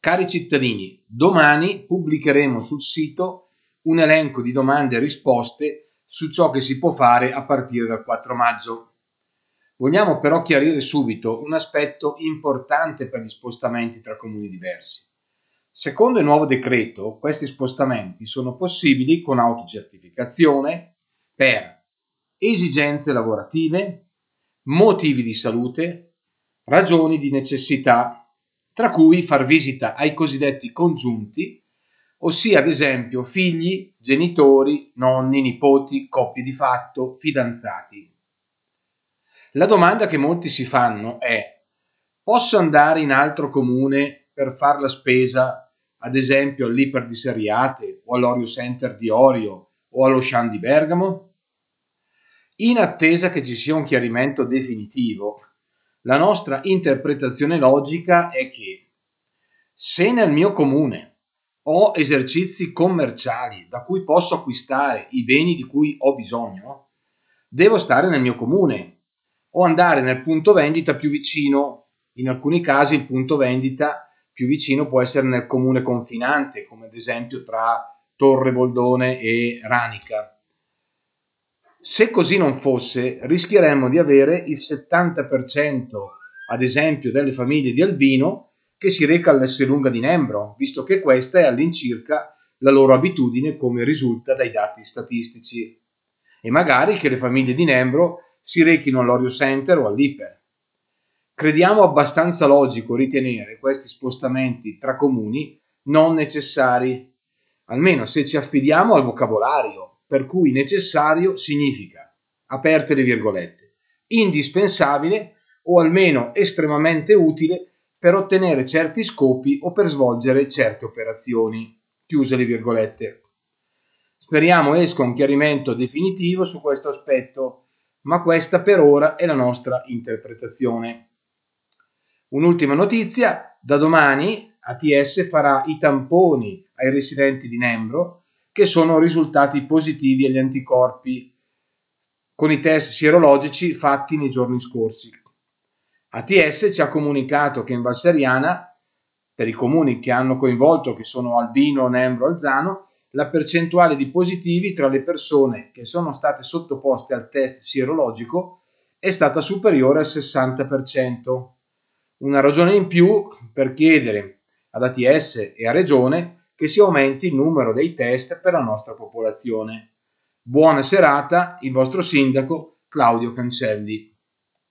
Cari cittadini, domani pubblicheremo sul sito un elenco di domande e risposte su ciò che si può fare a partire dal 4 maggio. Vogliamo però chiarire subito un aspetto importante per gli spostamenti tra comuni diversi. Secondo il nuovo decreto, questi spostamenti sono possibili con autocertificazione per esigenze lavorative, motivi di salute, ragioni di necessità, tra cui far visita ai cosiddetti congiunti, ossia ad esempio figli, genitori, nonni, nipoti, coppie di fatto, fidanzati. La domanda che molti si fanno è: posso andare in altro comune per fare la spesa, ad esempio all'Iper di Seriate o all'Orio Center di Orio o allo Shan di Bergamo? In attesa che ci sia un chiarimento definitivo, la nostra interpretazione logica è che se nel mio comune ho esercizi commerciali da cui posso acquistare i beni di cui ho bisogno, devo stare nel mio comune o andare nel punto vendita più vicino. In alcuni casi il punto vendita più vicino può essere nel comune confinante, come ad esempio tra Torre Boldone e Ranica. Se così non fosse, rischieremmo di avere il 70%, ad esempio, delle famiglie di Albino che si reca all'Esselunga di Nembro, visto che questa è all'incirca la loro abitudine, come risulta dai dati statistici. E magari che le famiglie di Nembro si rechino all'Orio Center o all'Iper. Crediamo abbastanza logico ritenere questi spostamenti tra comuni non necessari, almeno se ci affidiamo al vocabolario, per cui necessario significa, aperte le virgolette, indispensabile o almeno estremamente utile per ottenere certi scopi o per svolgere certe operazioni, chiuse le virgolette. Speriamo esca un chiarimento definitivo su questo aspetto, ma questa per ora è la nostra interpretazione. Un'ultima notizia: da domani ATS farà i tamponi ai residenti di Nembro che sono risultati positivi agli anticorpi con i test sierologici fatti nei giorni scorsi. ATS ci ha comunicato che in Val Seriana, per i comuni che hanno coinvolto, che sono Albino, Nembro, Alzano, la percentuale di positivi tra le persone che sono state sottoposte al test sierologico è stata superiore al 60%. Una ragione in più per chiedere ad ATS e a Regione che si aumenti il numero dei test per la nostra popolazione. Buona serata, il vostro sindaco Claudio Cancelli.